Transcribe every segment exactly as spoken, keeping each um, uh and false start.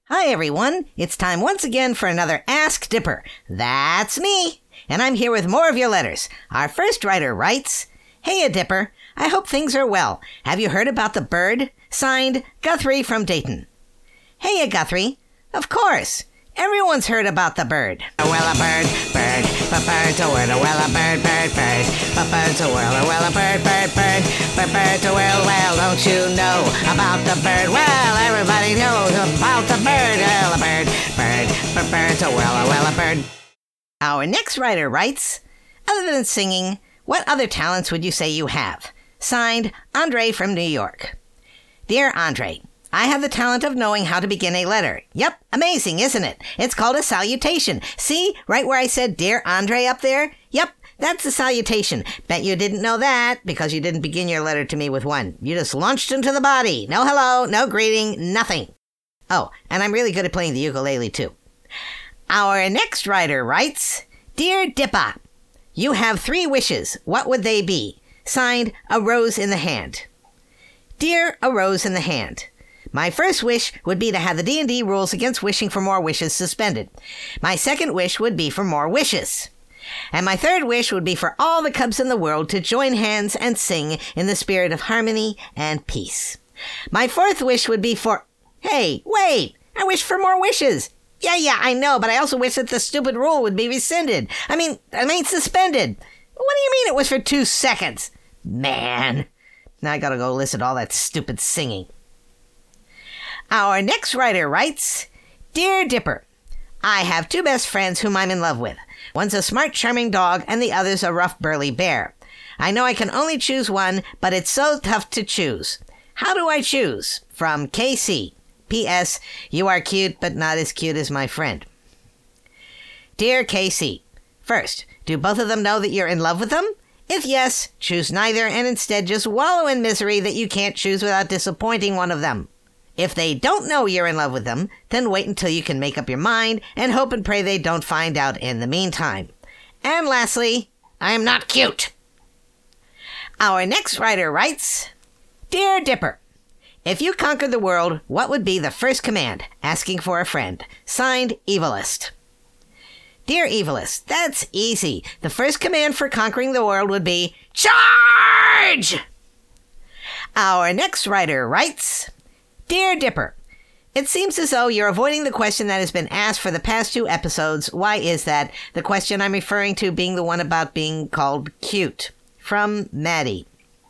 Hi everyone, it's time once again for another Ask Dipper. That's me, and I'm here with more of your letters. Our first writer writes, Hey Dipper, I hope things are well. Have you heard about the bird? Signed, Guthrie from Dayton. Hey Guthrie, of course. Everyone's heard about the bird. Well, a bird, bird, but bird's a word. Well, a bird, bird, bird, but bird's a word. Well, a bird, bird, bird, but bird's a well. Well, don't you know about the bird? Well, everybody knows about the bird. Well, a bird, bird, but bird's a well. Well, a bird. Our next writer writes, Other than singing, what other talents would you say you have? Signed, Andre from New York. Dear Andre, I have the talent of knowing how to begin a letter. Yep, amazing, isn't it? It's called a salutation. See, right where I said Dear Andre up there? Yep, that's a salutation. Bet you didn't know that because you didn't begin your letter to me with one. You just launched into the body. No hello, no greeting, nothing. Oh, and I'm really good at playing the ukulele too. Our next writer writes, Dear Dippa, you have three wishes. What would they be? Signed, A Rose in the Hand. Dear A Rose in the Hand, my first wish would be to have the D and D rules against wishing for more wishes suspended. My second wish would be for more wishes. And my third wish would be for all the cubs in the world to join hands and sing in the spirit of harmony and peace. My fourth wish would be for... Hey, wait! I wish for more wishes! Yeah, yeah, I know, but I also wish that the stupid rule would be rescinded. I mean, I mean suspended. What do you mean it was for two seconds? Man. Now I gotta go listen to all that stupid singing. Our next writer writes, Dear Dipper, I have two best friends whom I'm in love with. One's a smart, charming dog, and the other's a rough, burly bear. I know I can only choose one, but it's so tough to choose. How do I choose? From K C. P S. You are cute, but not as cute as my friend. Dear K C, first, do both of them know that you're in love with them? If yes, choose neither and instead just wallow in misery that you can't choose without disappointing one of them. If they don't know you're in love with them, then wait until you can make up your mind and hope and pray they don't find out in the meantime. And lastly, I'm not cute. Our next writer writes, Dear Dipper, if you conquered the world, what would be the first command? Asking for a friend. Signed, Evilist. Dear Evilist, that's easy. The first command for conquering the world would be, Charge! Our next writer writes, Dear Dipper, it seems as though you're avoiding the question that has been asked for the past two episodes. Why is that? The question I'm referring to being the one about being called cute. From Maddie.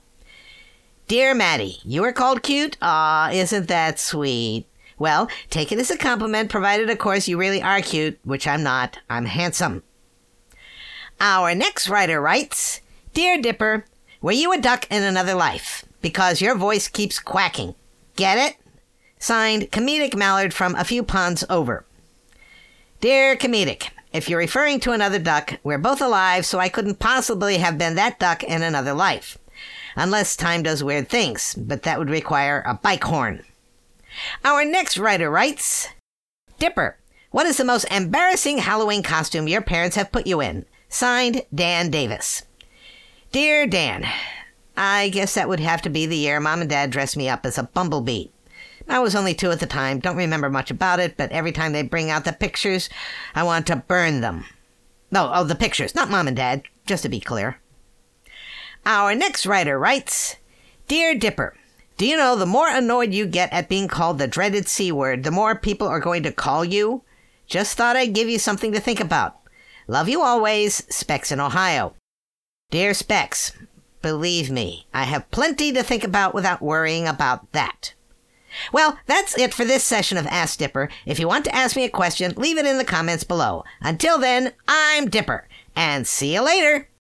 Dear Maddie, you are called cute? Aw, isn't that sweet? Well, take it as a compliment, provided, of course, you really are cute, which I'm not. I'm handsome. Our next writer writes, Dear Dipper, were you a duck in another life? Because your voice keeps quacking. Get it? Signed, Comedic Mallard from a few ponds over. Dear Comedic, if you're referring to another duck, we're both alive, so I couldn't possibly have been that duck in another life. Unless time does weird things, but that would require a bike horn. Our next writer writes, Dipper, what is the most embarrassing Halloween costume your parents have put you in? Signed, Dan Davis. Dear Dan, I guess that would have to be the year Mom and Dad dressed me up as a bumblebee. I was only two at the time, don't remember much about it, but every time they bring out the pictures, I want to burn them. No, oh, the pictures, not Mom and Dad, just to be clear. Our next writer writes, Dear Dipper, do you know the more annoyed you get at being called the dreaded C word, the more people are going to call you? Just thought I'd give you something to think about. Love you always, Specs in Ohio. Dear Specs, believe me, I have plenty to think about without worrying about that. Well, that's it for this session of Ask Dipper. If you want to ask me a question, leave it in the comments below. Until then, I'm Dipper, and see you later.